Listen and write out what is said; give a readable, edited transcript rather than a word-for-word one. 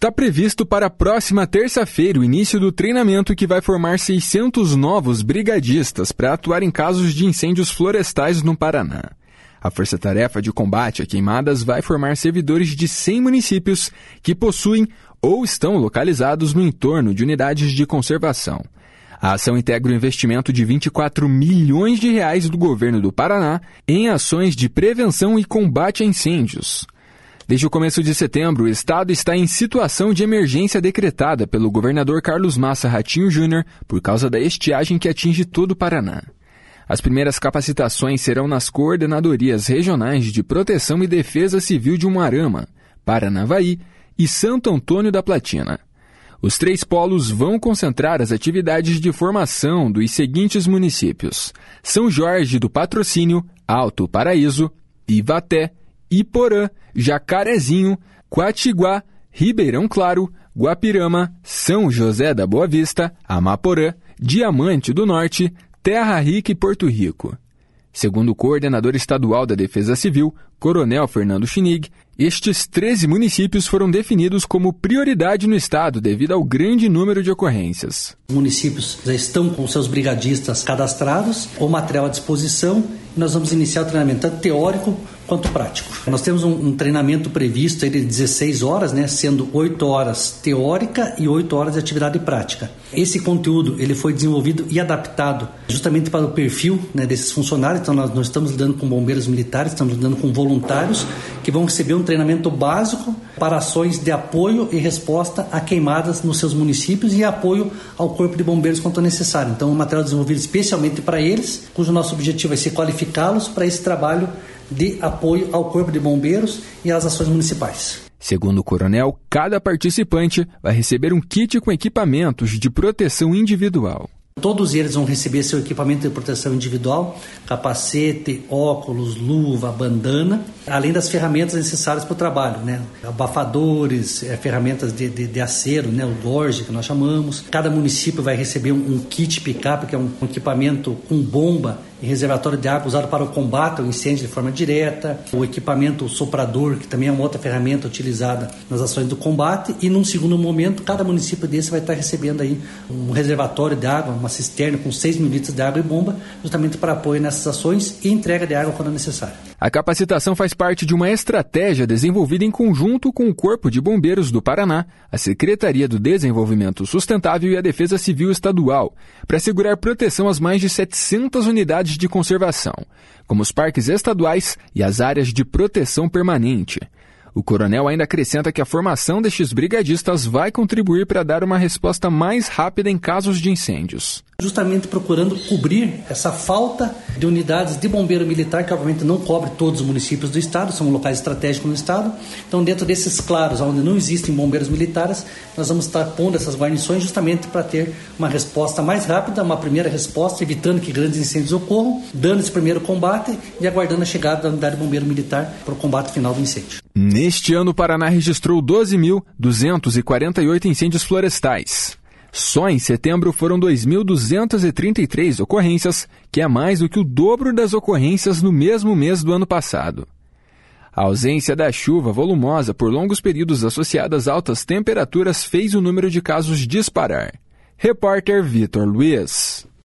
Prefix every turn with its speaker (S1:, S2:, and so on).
S1: Está previsto para a próxima terça-feira o início do treinamento que vai formar 600 novos brigadistas para atuar em casos de incêndios florestais no Paraná. A Força-Tarefa de Combate a Queimadas vai formar servidores de 100 municípios que possuem ou estão localizados no entorno de unidades de conservação. A ação integra o investimento de R$24 milhões do governo do Paraná em ações de prevenção e combate a incêndios. Desde o começo de setembro, o estado está em situação de emergência decretada pelo governador Carlos Massa Ratinho Júnior por causa da estiagem que atinge todo o Paraná. As primeiras capacitações serão nas coordenadorias regionais de Proteção e Defesa Civil de Umuarama, Paranavaí e Santo Antônio da Platina. Os 3 polos vão concentrar as atividades de formação dos seguintes municípios: São Jorge do Patrocínio, Alto Paraíso, Ivaté, Iporã, Jacarezinho, Quatiguá, Ribeirão Claro, Guapirama, São José da Boa Vista, Amaporã, Diamante do Norte, Terra Rica e Porto Rico. Segundo o coordenador estadual da Defesa Civil, Coronel Fernando Chinig, estes 13 municípios foram definidos como prioridade no estado devido ao grande número de ocorrências.
S2: Os municípios já estão com seus brigadistas cadastrados, o material à disposição, e nós vamos iniciar o treinamento tanto teórico quanto prático. Nós temos um treinamento previsto aí de 16 horas, sendo 8 horas teórica e 8 horas de atividade prática. Esse conteúdo ele foi desenvolvido e adaptado justamente para o perfil desses funcionários. Então nós não estamos lidando com bombeiros militares, estamos lidando com voluntários que vão receber um treinamento básico para ações de apoio e resposta a queimadas nos seus municípios e apoio ao Corpo de Bombeiros quanto necessário. Então, um material desenvolvido especialmente para eles, cujo nosso objetivo vai ser qualificá-los para esse trabalho de apoio ao Corpo de Bombeiros e às ações municipais.
S1: Segundo o coronel, cada participante vai receber um kit com equipamentos de proteção individual.
S2: Todos eles vão receber seu equipamento de proteção individual, capacete, óculos, luva, bandana, além das ferramentas necessárias para o trabalho, abafadores, ferramentas de acero, o gorge que nós chamamos. Cada município vai receber um kit picape, que é um equipamento com bomba e reservatório de água usado para o combate ao incêndio de forma direta, o equipamento soprador, que também é uma outra ferramenta utilizada nas ações do combate, e num segundo momento, cada município desse vai estar recebendo aí um reservatório de água, uma cisterna com 6 mil litros de água e bomba, justamente para apoio nessas ações e entrega de água quando necessário.
S1: A capacitação faz parte de uma estratégia desenvolvida em conjunto com o Corpo de Bombeiros do Paraná, a Secretaria do Desenvolvimento Sustentável e a Defesa Civil Estadual, para assegurar proteção às mais de 700 unidades de conservação, como os parques estaduais e as áreas de proteção permanente. O coronel ainda acrescenta que a formação destes brigadistas vai contribuir para dar uma resposta mais rápida em casos de incêndios.
S2: Justamente procurando cobrir essa falta de unidades de bombeiro militar, que obviamente não cobre todos os municípios do estado, são locais estratégicos no estado. Então, dentro desses claros, onde não existem bombeiros militares, nós vamos estar pondo essas guarnições justamente para ter uma resposta mais rápida, uma primeira resposta, evitando que grandes incêndios ocorram, dando esse primeiro combate e aguardando a chegada da unidade de bombeiro militar para o combate final do incêndio.
S1: Neste ano, o Paraná registrou 12.248 incêndios florestais. Só em setembro foram 2.233 ocorrências, que é mais do que o dobro das ocorrências no mesmo mês do ano passado. A ausência da chuva volumosa por longos períodos associada às altas temperaturas fez o número de casos disparar. Repórter Vitor Luiz.